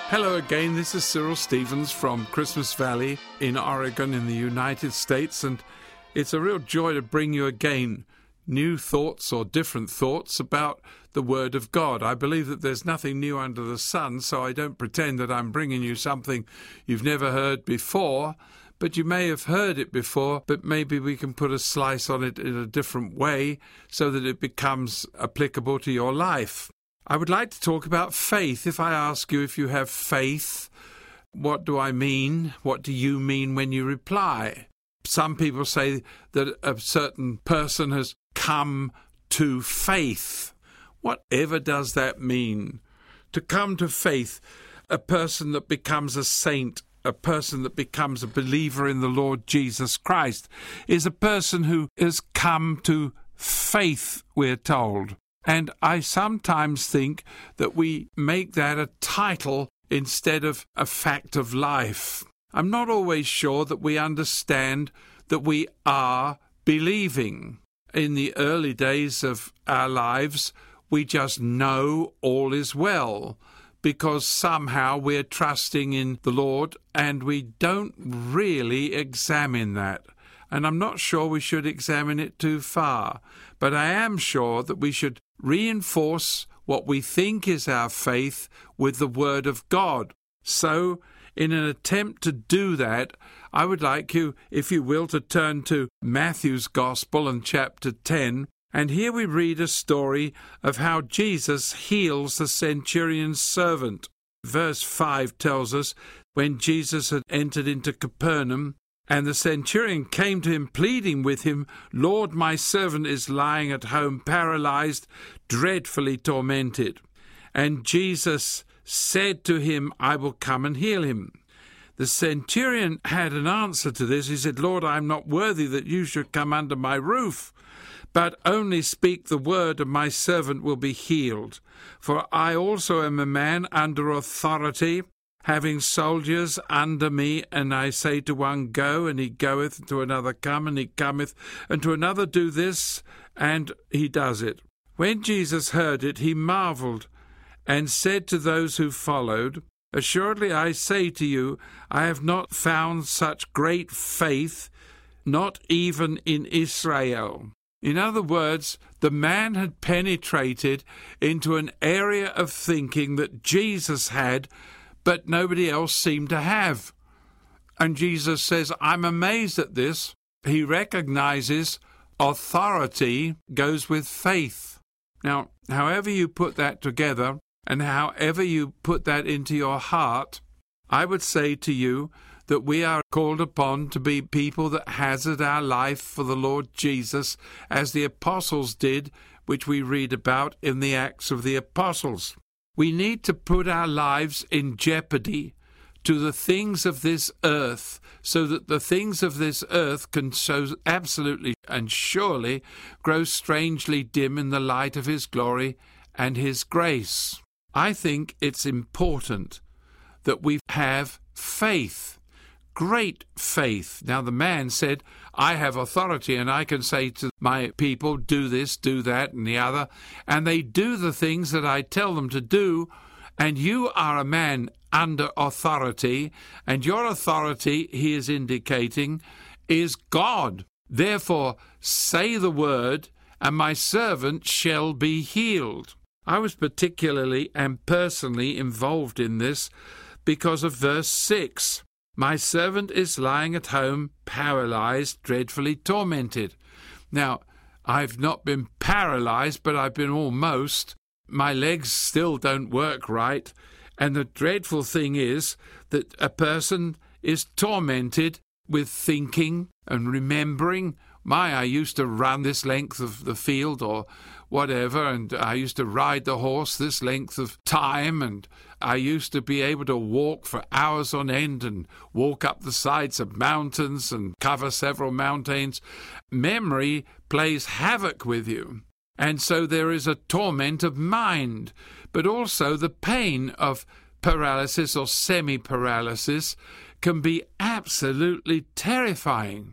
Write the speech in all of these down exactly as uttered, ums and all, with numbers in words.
Hello again, this is Cyril Stevens from Christmas Valley in Oregon in the United States, and it's a real joy to bring you again new thoughts or different thoughts about the Word of God. I believe that there's nothing new under the sun, so I don't pretend that I'm bringing you something you've never heard before, but you may have heard it before, but maybe we can put a slice on it in a different way so that it becomes applicable to your life. I would like to talk about faith. If I ask you if you have faith, what do I mean? What do you mean when you reply? Some people say that a certain person has come to faith. Whatever does that mean? To come to faith, a person that becomes a saint, a person that becomes a believer in the Lord Jesus Christ, is a person who has come to faith, we're told. And I sometimes think that we make that a title instead of a fact of life. I'm not always sure that we understand that we are believing. In the early days of our lives, we just know all is well because somehow we're trusting in the Lord and we don't really examine that. And I'm not sure we should examine it too far, but I am sure that we should reinforce what we think is our faith with the Word of God. So, in an attempt to do that, I would like you, if you will, to turn to Matthew's Gospel and chapter ten, and here we read a story of how Jesus heals the centurion's servant. Verse five tells us, when Jesus had entered into Capernaum, and the centurion came to him, pleading with him, "Lord, my servant is lying at home, paralyzed, dreadfully tormented." And Jesus said to him, "I will come and heal him." The centurion had an answer to this. He said, "Lord, I am not worthy that you should come under my roof, but only speak the word, and my servant will be healed. For I also am a man under authority, having soldiers under me, and I say to one, go, and he goeth, and to another, come, and he cometh, and to another, do this, and he does it." When Jesus heard it, he marvelled, and said to those who followed, "Assuredly I say to you, I have not found such great faith, not even in Israel." In other words, the man had penetrated into an area of thinking that Jesus had, but nobody else seemed to have. And Jesus says, I'm amazed at this. He recognizes authority goes with faith. Now, however you put that together, and however you put that into your heart, I would say to you that we are called upon to be people that hazard our life for the Lord Jesus, as the apostles did, which we read about in the Acts of the Apostles. We need to put our lives in jeopardy to the things of this earth, so that the things of this earth can so absolutely and surely grow strangely dim in the light of His glory and His grace. I think it's important that we have faith, great faith. Now the man said, I have authority and I can say to my people, do this, do that, and the other, and they do the things that I tell them to do, and you are a man under authority, and your authority, he is indicating, is God. Therefore, say the word, and my servant shall be healed. I was particularly and personally involved in this because of verse six. My servant is lying at home, paralyzed, dreadfully tormented. Now, I've not been paralyzed, but I've been almost. My legs still don't work right. And the dreadful thing is that a person is tormented with thinking and remembering. My, I used to run this length of the field or whatever, and I used to ride the horse this length of time, and I used to be able to walk for hours on end and walk up the sides of mountains and cover several mountains. Memory plays havoc with you, and so there is a torment of mind, but also the pain of paralysis or semi-paralysis can be absolutely terrifying.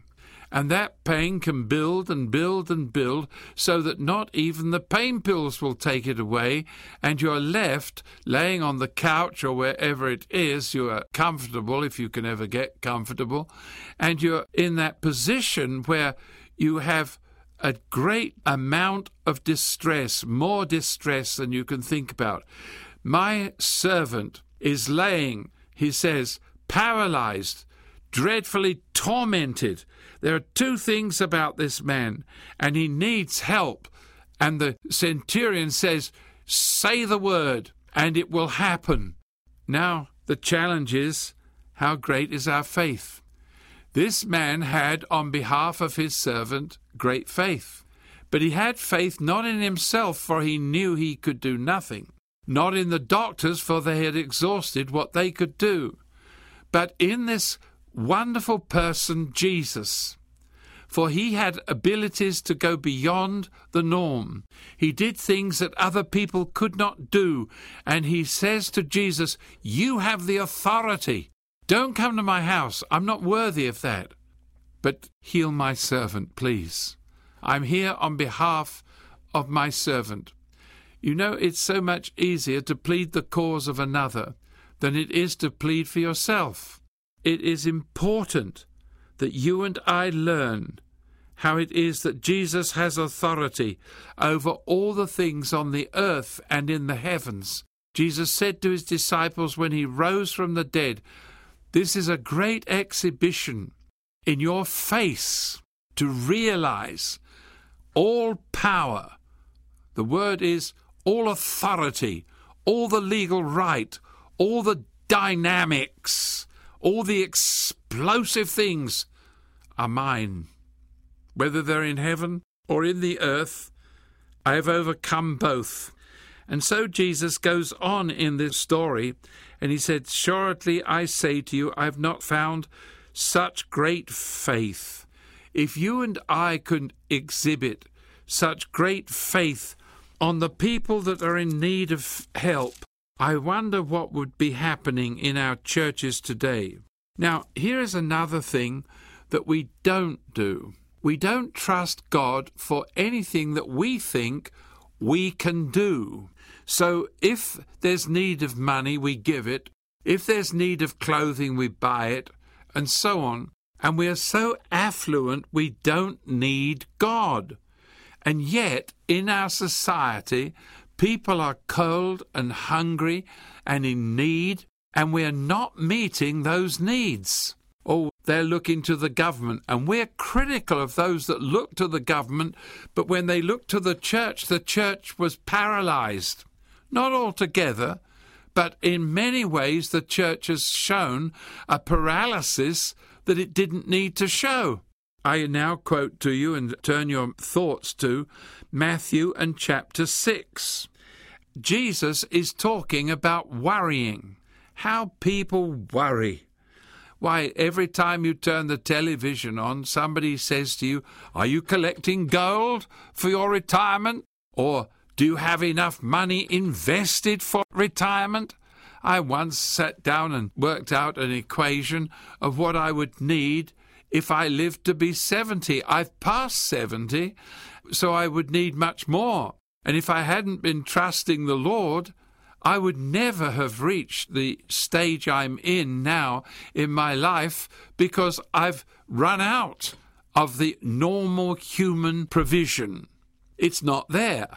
And that pain can build and build and build so that not even the pain pills will take it away, and you're left laying on the couch or wherever it is. You are comfortable, if you can ever get comfortable, and you're in that position where you have a great amount of distress, more distress than you can think about. My servant is laying, he says, paralyzed, dreadfully tormented. There are two things about this man, and he needs help. And the centurion says, say the word, and it will happen. Now, the challenge is, how great is our faith? This man had, on behalf of his servant, great faith. But he had faith not in himself, for he knew he could do nothing. Not in the doctors, for they had exhausted what they could do. But in this wonderful person, Jesus, for he had abilities to go beyond the norm. He did things that other people could not do, and he says to Jesus, you have the authority. Don't come to my house. I'm not worthy of that. But heal my servant, please. I'm here on behalf of my servant. You know, it's so much easier to plead the cause of another than it is to plead for yourself. It is important that you and I learn how it is that Jesus has authority over all the things on the earth and in the heavens. Jesus said to his disciples when he rose from the dead, this is a great exhibition in your face to realize all power. The word is all authority, all the legal right, all the dynamics, all the explosive things are mine. Whether they're in heaven or in the earth, I have overcome both. And so Jesus goes on in this story, and he said, assuredly I say to you, I have not found such great faith. If you and I could exhibit such great faith on the people that are in need of help, I wonder what would be happening in our churches today. Now, here is another thing that we don't do. We don't trust God for anything that we think we can do. So if there's need of money, we give it. If there's need of clothing, we buy it, and so on. And we are so affluent, we don't need God. And yet, in our society, people are cold and hungry and in need, and we are not meeting those needs. Oh, they're looking to the government, and we're critical of those that look to the government, but when they look to the church, the church was paralyzed. Not altogether, but in many ways the church has shown a paralysis that it didn't need to show. I now quote to you and turn your thoughts to Matthew and chapter six. Jesus is talking about worrying, how people worry. Why, every time you turn the television on, somebody says to you, are you collecting gold for your retirement? Or do you have enough money invested for retirement? I once sat down and worked out an equation of what I would need if I lived to be seventy. I've passed seventy, so I would need much more. And if I hadn't been trusting the Lord, I would never have reached the stage I'm in now in my life, because I've run out of the normal human provision. It's not there.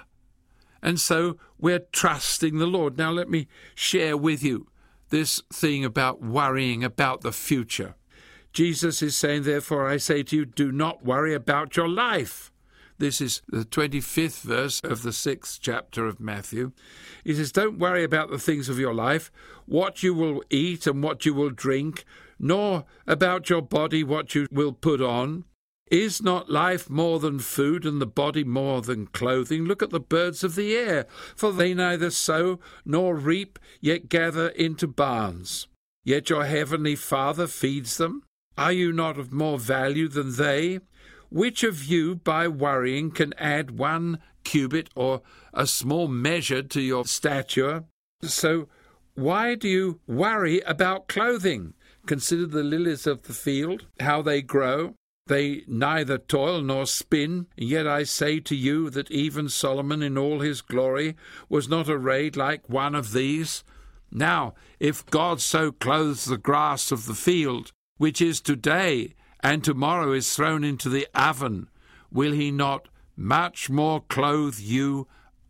And so we're trusting the Lord. Now let me share with you this thing about worrying about the future. Jesus is saying, therefore I say to you, do not worry about your life. This is the twenty-fifth verse of the sixth chapter of Matthew. He says, don't worry about the things of your life, what you will eat and what you will drink, nor about your body what you will put on. Is not life more than food, and the body more than clothing? Look at the birds of the air, for they neither sow nor reap, yet gather into barns. Yet your heavenly Father feeds them. Are you not of more value than they? Which of you, by worrying, can add one cubit or a small measure to your stature? So why do you worry about clothing? Consider the lilies of the field, how they grow. They neither toil nor spin, and yet I say to you that even Solomon in all his glory was not arrayed like one of these. Now, if God so clothes the grass of the field, which is today and tomorrow is thrown into the oven, will he not much more clothe you,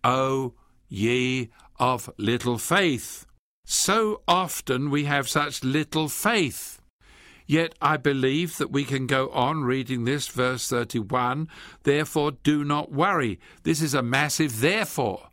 O ye of little faith? So often we have such little faith. Yet I believe that we can go on reading this, verse thirty-one, therefore do not worry. This is a massive therefore.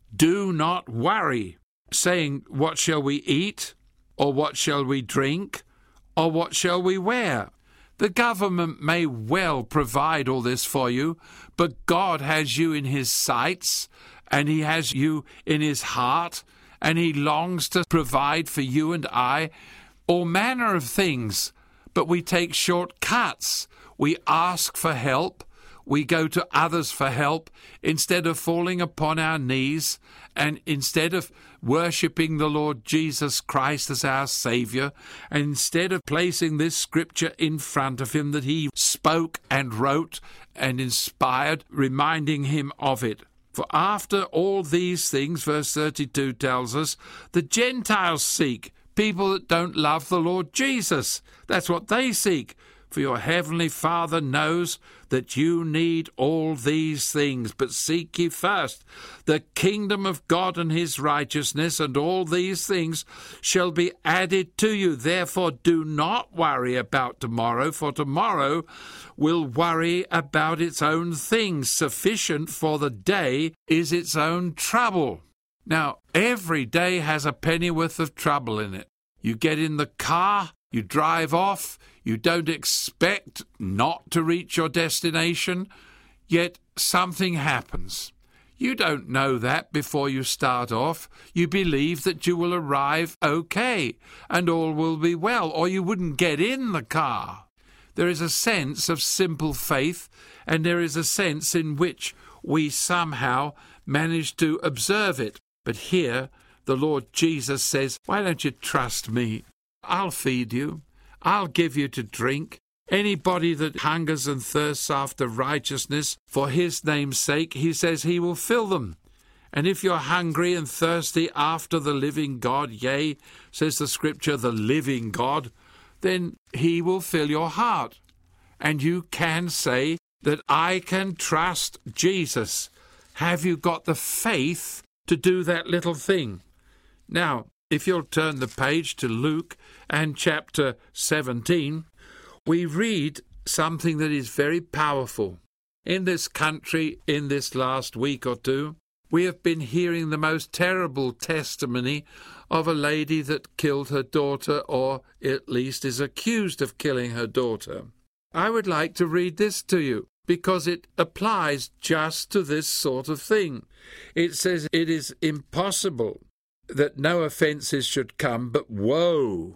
Do not worry, saying, what shall we eat? Or what shall we drink? Or what shall we wear? The government may well provide all this for you, but God has you in his sights, and he has you in his heart, and he longs to provide for you and I all manner of things. But we take shortcuts. We ask for help. We go to others for help instead of falling upon our knees and instead of worshipping the Lord Jesus Christ as our Saviour, and instead of placing this scripture in front of him that he spoke and wrote and inspired, reminding him of it. For after all these things, verse thirty-two tells us, the Gentiles seek. People that don't love the Lord Jesus. That's what they seek. For your heavenly Father knows that you need all these things. But seek ye first the kingdom of God and his righteousness, and all these things shall be added to you. Therefore do not worry about tomorrow, for tomorrow will worry about its own things. Sufficient for the day is its own trouble. Now, every day has a pennyworth of trouble in it. You get in the car, you drive off, you don't expect not to reach your destination, yet something happens. You don't know that before you start off. You believe that you will arrive okay and all will be well, or you wouldn't get in the car. There is a sense of simple faith, and there is a sense in which we somehow manage to observe it. But here, the Lord Jesus says, why don't you trust me? I'll feed you. I'll give you to drink. Anybody that hungers and thirsts after righteousness for his name's sake, he says he will fill them. And if you're hungry and thirsty after the living God, yea, says the scripture, the living God, then he will fill your heart. And you can say that I can trust Jesus. Have you got the faith to do that little thing? Now, if you'll turn the page to Luke and chapter seventeen, we read something that is very powerful. In this country, in this last week or two, we have been hearing the most terrible testimony of a lady that killed her daughter, or at least is accused of killing her daughter. I would like to read this to you, because it applies just to this sort of thing. It says it is impossible that no offences should come, but woe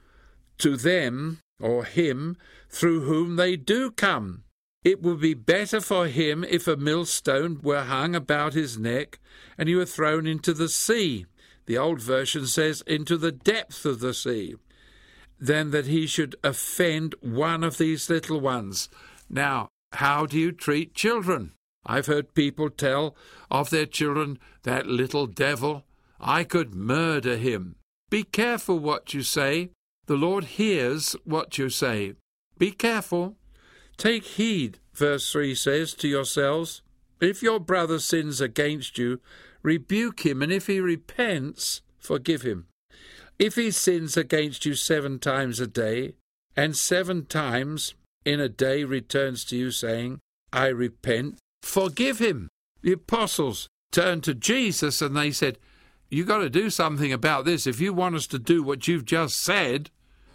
to them, or him, through whom they do come. It would be better for him if a millstone were hung about his neck and he were thrown into the sea. The old version says, into the depth of the sea, than that he should offend one of these little ones. Now, how do you treat children? I've heard people tell of their children, that little devil, I could murder him. Be careful what you say. The Lord hears what you say. Be careful. Take heed, verse three says, to yourselves. If your brother sins against you, rebuke him, and if he repents, forgive him. If he sins against you seven times a day, and seven times in a day returns to you saying, I repent, forgive him. The apostles turned to Jesus and they said, you've got to do something about this. If you want us to do what you've just said,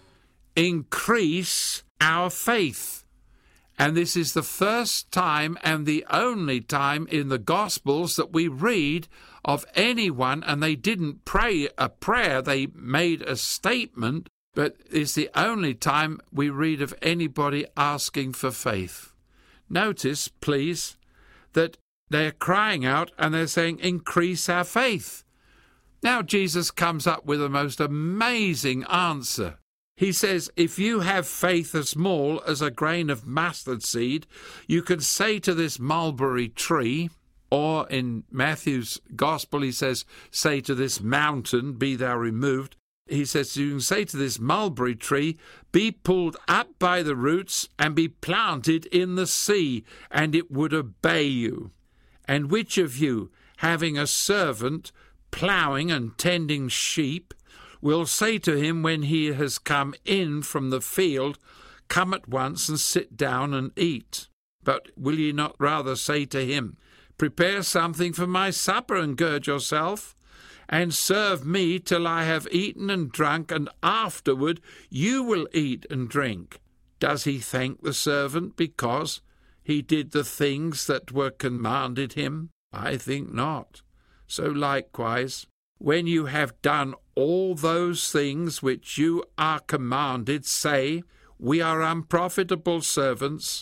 increase our faith. And this is the first time and the only time in the Gospels that we read of anyone, and they didn't pray a prayer, they made a statement, but it's the only time we read of anybody asking for faith. Notice, please, that they're crying out and they're saying, increase our faith. Now Jesus comes up with a most amazing answer. He says, if you have faith as small as a grain of mustard seed, you can say to this mulberry tree, or in Matthew's Gospel, he says, say to this mountain, be thou removed. He says, you can say to this mulberry tree, be pulled up by the roots and be planted in the sea, and it would obey you. And which of you, having a servant ploughing and tending sheep, will say to him when he has come in from the field, come at once and sit down and eat? But will ye not rather say to him, prepare something for my supper and gird yourself, and serve me till I have eaten and drunk, and afterward you will eat and drink? Does he thank the servant because he did the things that were commanded him? I think not. So likewise, when you have done all those things which you are commanded, say, we are unprofitable servants.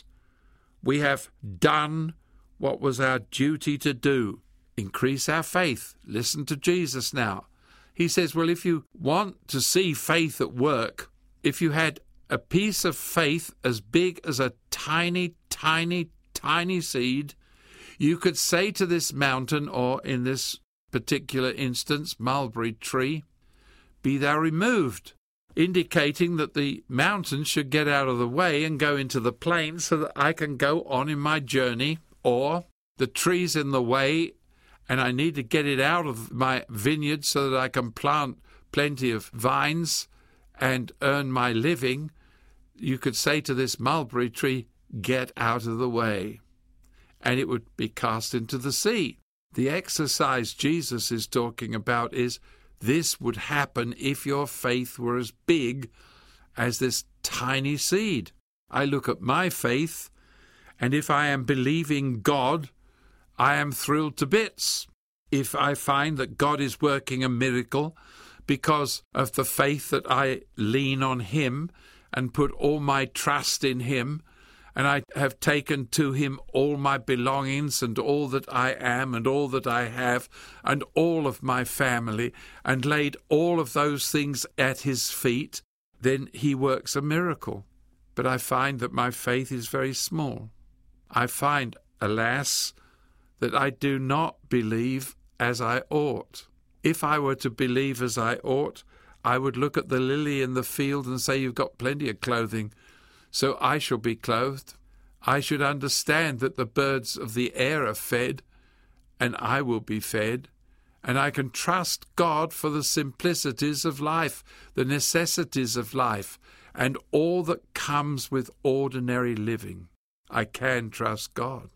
We have done what was our duty to do. Increase our faith. Listen to Jesus now. He says, well, if you want to see faith at work, if you had a piece of faith as big as a tiny, tiny, tiny seed, you could say to this mountain, or in this particular instance, mulberry tree, be thou removed, indicating that the mountain should get out of the way and go into the plain so that I can go on in my journey, or the tree's in the way and I need to get it out of my vineyard so that I can plant plenty of vines and earn my living. You could say to this mulberry tree, get out of the way, and it would be cast into the sea. The exercise Jesus is talking about is this would happen if your faith were as big as this tiny seed. I look at my faith, and if I am believing God, I am thrilled to bits. If I find that God is working a miracle because of the faith that I lean on Him and put all my trust in Him, and I have taken to Him all my belongings and all that I am and all that I have and all of my family, and laid all of those things at His feet, then He works a miracle. But I find that my faith is very small. I find, alas, that I do not believe as I ought. If I were to believe as I ought, I would look at the lily in the field and say, you've got plenty of clothing, so I shall be clothed. I should understand that the birds of the air are fed, and I will be fed. And I can trust God for the simplicities of life, the necessities of life, and all that comes with ordinary living. I can trust God.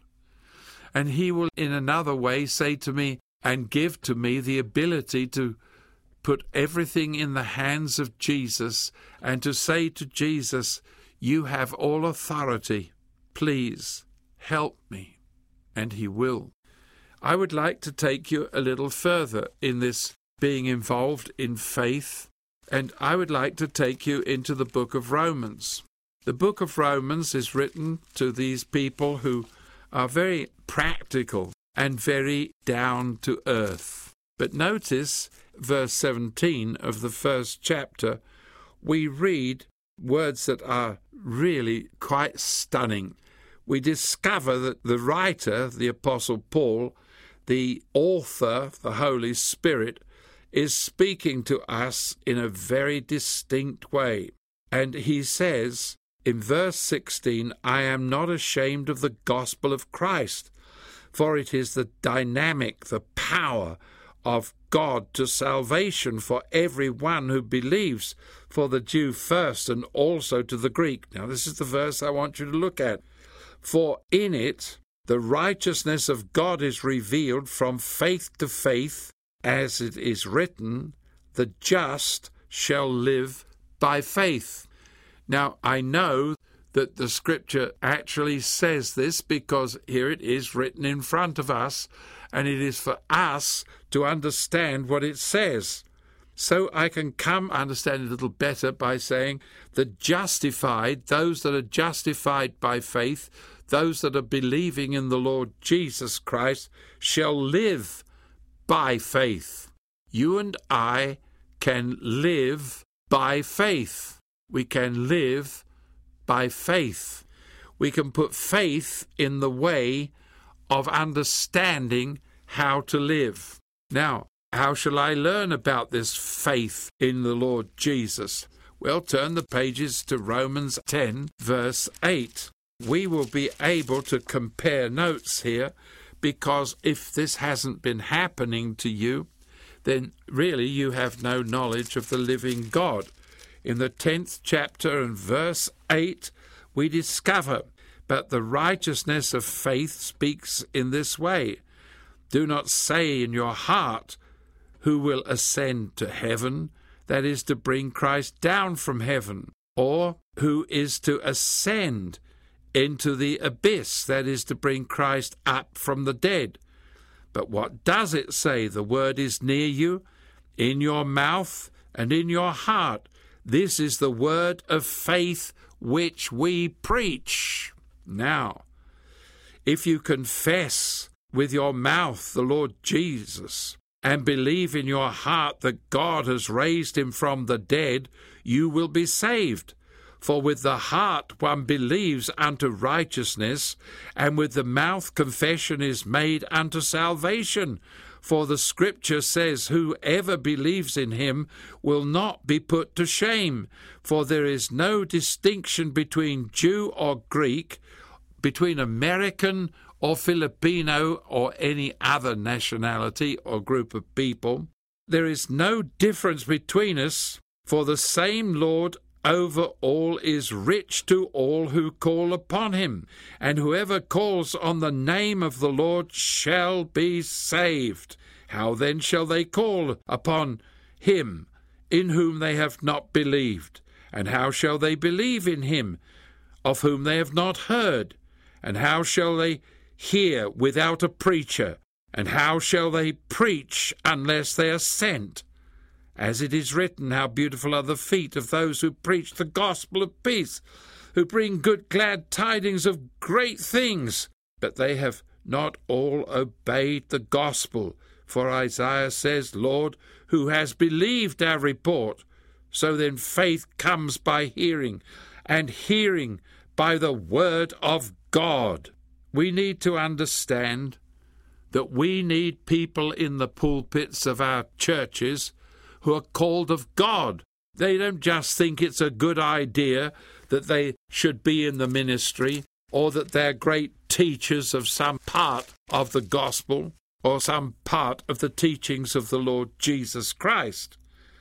And He will in another way say to me and give to me the ability to put everything in the hands of Jesus and to say to Jesus, you have all authority. Please help me. And He will. I would like to take you a little further in this being involved in faith, and I would like to take you into the book of Romans. The book of Romans is written to these people who are very practical and very down to earth. But notice verse seventeen of the first chapter, we read words that are really quite stunning. We discover that the writer, the Apostle Paul, the author, the Holy Spirit, is speaking to us in a very distinct way. And he says in verse sixteen, I am not ashamed of the gospel of Christ, for it is the dynamic, the power of God to salvation for every one who believes, for the Jew first and also to the Greek. Now this is the verse I want you to look at. For in it the righteousness of God is revealed from faith to faith, as it is written, the just shall live by faith. Now I know that the Scripture actually says this because here it is written in front of us, and it is for us to understand what it says. So I can come understand it a little better by saying the justified, those that are justified by faith, those that are believing in the Lord Jesus Christ, shall live by faith. You and I can live by faith. we can live by faith. We can put faith in the way of understanding how to live. Now, how shall I learn about this faith in the Lord Jesus? Well, turn the pages to Romans ten, verse eight. We will be able to compare notes here, because if this hasn't been happening to you, then really you have no knowledge of the living God. In the tenth chapter and verse eight, we discover, but the righteousness of faith speaks in this way. Do not say in your heart, who will ascend to heaven, that is to bring Christ down from heaven, or who is to ascend into the abyss, that is to bring Christ up from the dead. But what does it say? The word is near you, in your mouth and in your heart. This is the word of faith which we preach. Now, if you confess with your mouth the Lord Jesus, and believe in your heart that God has raised him from the dead, you will be saved. For with the heart one believes unto righteousness, and with the mouth confession is made unto salvation. For the Scripture says, whoever believes in him will not be put to shame. For there is no distinction between Jew or Greek, between American or Filipino or any other nationality or group of people. There is no difference between us, for the same Lord over all is rich to all who call upon him, and whoever calls on the name of the Lord shall be saved. How then shall they call upon him in whom they have not believed? And how shall they believe in him of whom they have not heard? And how shall they hear without a preacher? And how shall they preach unless they are sent? As it is written, how beautiful are the feet of those who preach the gospel of peace, who bring good glad tidings of great things. But they have not all obeyed the gospel. For Isaiah says, Lord, who has believed our report? So then faith comes by hearing, and hearing by the word of God. We need to understand that we need people in the pulpits of our churches who are called of God. They don't just think it's a good idea that they should be in the ministry, or that they're great teachers of some part of the gospel or some part of the teachings of the Lord Jesus Christ.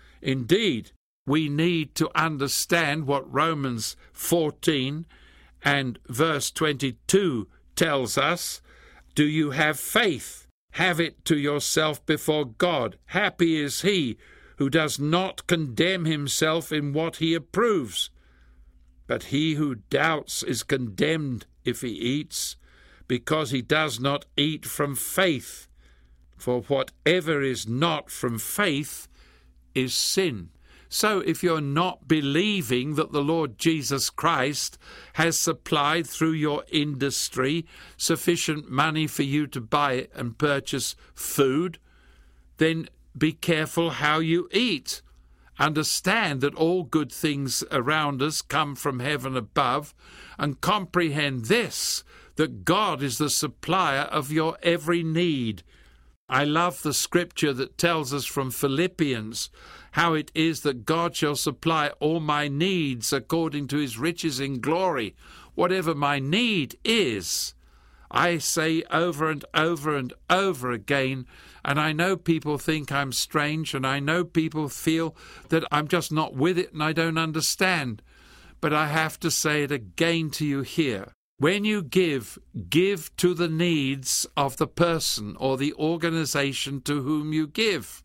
Indeed, we need to understand what Romans fourteen and verse twenty-two tells us. Do you have faith? Have it to yourself before God. Happy is he who does not condemn himself in what he approves. But he who doubts is condemned if he eats, because he does not eat from faith. For whatever is not from faith is sin. So if you're not believing that the Lord Jesus Christ has supplied through your industry sufficient money for you to buy and purchase food, then be careful how you eat. Understand that all good things around us come from heaven above, and comprehend this, that God is the supplier of your every need. I love the scripture that tells us from Philippians how it is that God shall supply all my needs according to his riches in glory. Whatever my need is, I say over and over and over again, and I know people think I'm strange, and I know people feel that I'm just not with it and I don't understand. But I have to say it again to you here. When you give, give to the needs of the person or the organization to whom you give.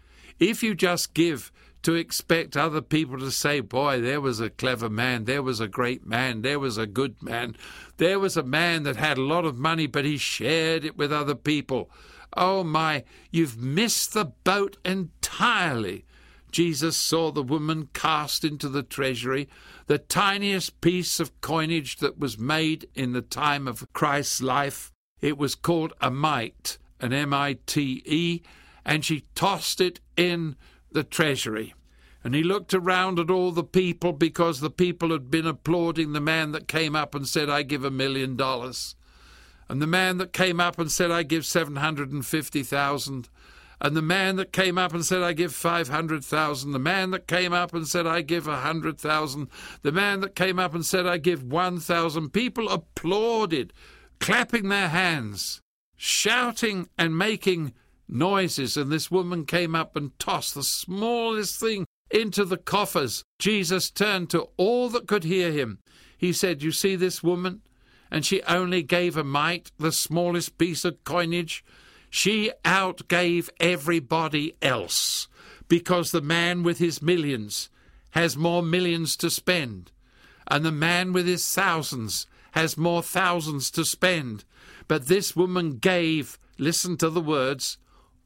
If you just give to expect other people to say, boy, there was a clever man, there was a great man, there was a good man, there was a man that had a lot of money, but he shared it with other people. Oh my, you've missed the boat entirely. Jesus saw the woman cast into the treasury, the tiniest piece of coinage that was made in the time of Christ's life. It was called a mite, an M I T E, and she tossed it in the treasury. And he looked around at all the people, because the people had been applauding the man that came up and said, I give a million dollars. And the man that came up and said, I give seven hundred fifty thousand. And the man that came up and said, I give five hundred thousand. The man that came up and said, I give one hundred thousand. The man that came up and said, I give one thousand. People applauded, clapping their hands, shouting and making noises. And this woman came up and tossed the smallest thing into the coffers. Jesus turned to all that could hear him. He said, you see this woman? And she only gave a mite, the smallest piece of coinage. She outgave everybody else, because the man with his millions has more millions to spend, and the man with his thousands has more thousands to spend. But this woman gave, listen to the words,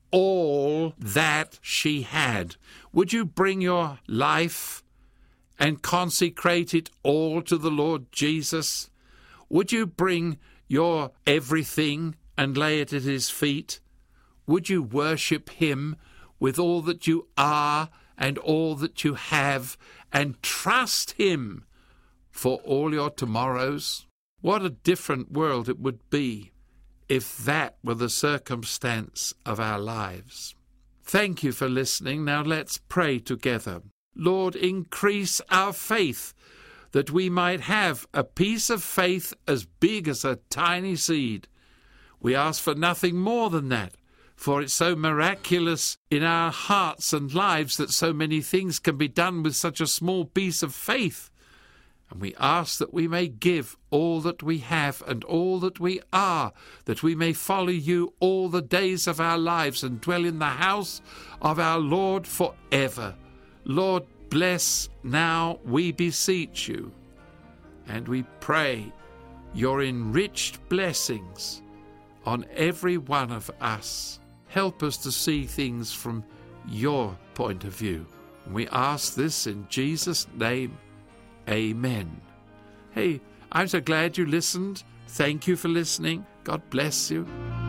all that she had. Would you bring your life and consecrate it all to the Lord Jesus? Would you bring your everything and lay it at his feet? Would you worship him with all that you are and all that you have, and trust him for all your tomorrows? What a different world it would be if that were the circumstance of our lives. Thank you for listening. Now let's pray together. Lord, increase our faith, that we might have a piece of faith as big as a tiny seed. We ask for nothing more than that, for it's so miraculous in our hearts and lives that so many things can be done with such a small piece of faith. And we ask that we may give all that we have and all that we are, that we may follow you all the days of our lives and dwell in the house of our Lord forever. Lord, bless now, we beseech you, and we pray your enriched blessings on every one of us. Help us to see things from your point of view. And we ask this in Jesus' name. Amen. Hey, I'm so glad you listened. Thank you for listening. God bless you.